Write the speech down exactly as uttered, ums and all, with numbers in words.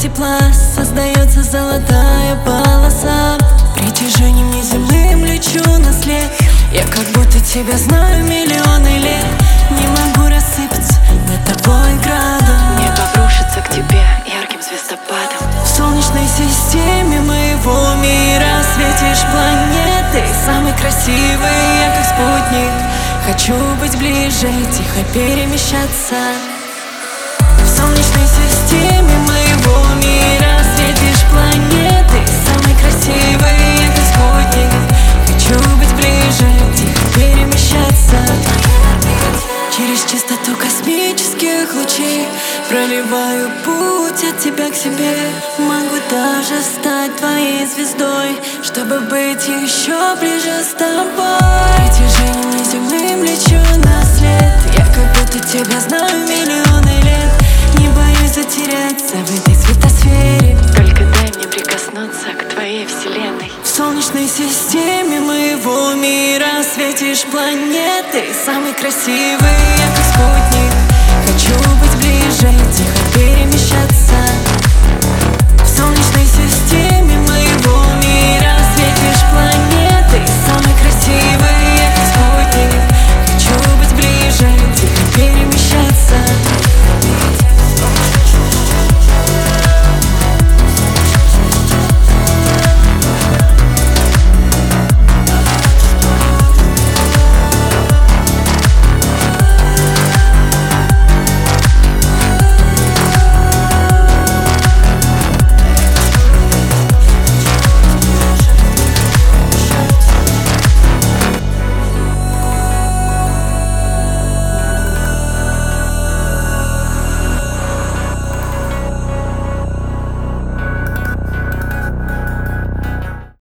тепла создается золотая полоса. Притяжением неземным лечу на след. Я как будто тебя знаю миллионы лет. Не могу рассыпаться над тобой градом. Небо обрушится к тебе ярким звездопадом. В солнечной системе моего мира светишь планеты, самый красивый, я как спутник. Хочу быть ближе, тихо перемещаться. В солнечной системе моего мира светишь планеты, самый красивый, я как спутник. Хочу быть ближе, тихо перемещаться. Через чистоту космических лучей проливаю путь от тебя к себе. Могу даже стать твоей звездой, чтобы быть еще ближе с тобой. Притяжением неземным лечу на след. Я как будто тебя знаю миллионы лет. Не боюсь затеряться в этой светосфере. Только дай мне прикоснуться к твоей вселенной. В солнечной системе моего мира светишь планеты, самый красивый, я как спутник.